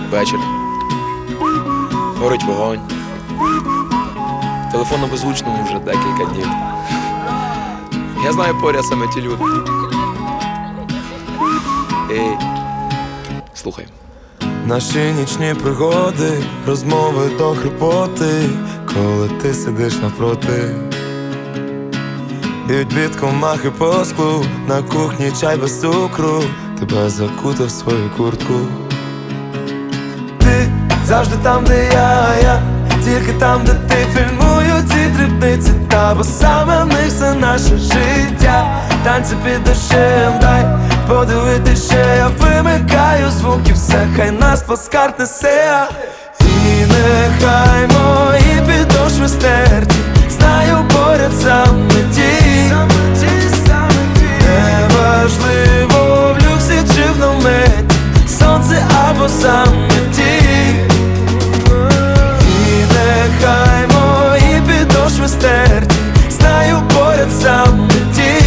Вечір. Горить вогонь. Телефон на беззвучному вже декілька днів. Я знаю, поряд саме ті люди. Ей, слухай. Наші нічні пригоди, розмови до хрипоти, коли ти сидиш навпроти. Б'ють бід комахи по склу, на кухні чай без цукру, тебе закутав в свою куртку. Ти завжди там, де я, тільки там, де ти. Фільмую ці дрібниці, та бо саме в них все наше життя. Танці під дощем, дай подивитись ще. Я вимикаю звуки, все, хай нас плацкарт несе. І нехай мої підошви стерті, знаю, поряд саме ті. Неважливо, в люксі чи в наметі, сонце або саме ті. І нехай мої підошви стерті, знаю, поряд саме ті.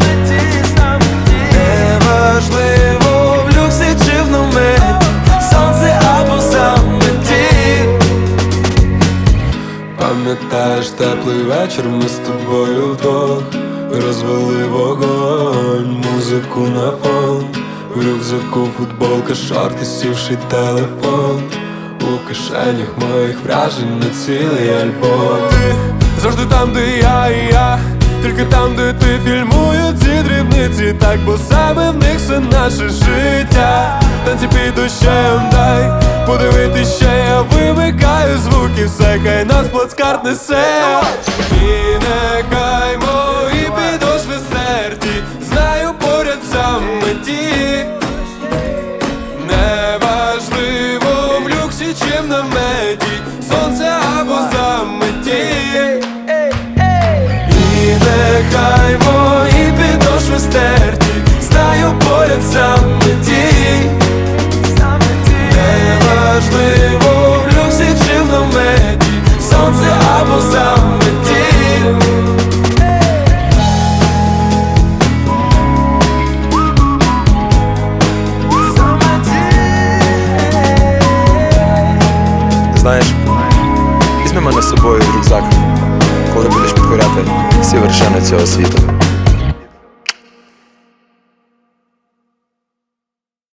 Неважливо, в люксі чи в наметі, сонце або саме ті. Пам'ятаєш теплий вечір, ми з тобою вдвох розвели вогонь, музику на фон. В рюкзаку футболка, шорти, сівший телефон. У кишенях моїх вражень на цілий альбом. Ти завжди там, де я, тільки там, де ти. Фільмую ці дрібниці, так, бо саме в них все наше життя. Танці під дощем, дай подивитись ще. Я вимикаю звуки, все, хай нас плацкарт несе. І нехай мої підошви стерті, знаю, поряд саме ті. Неважливо, в люксі чи в наметі, сонце або заметі. І нехай мої підошви стерті, знаю, поряд саме ті. Неважливо, в люксі чи в наметі, сонце або заметі. Знаєш, візьми мене з собою в рюкзак, коли будеш підкоряти всі вершини цього світу.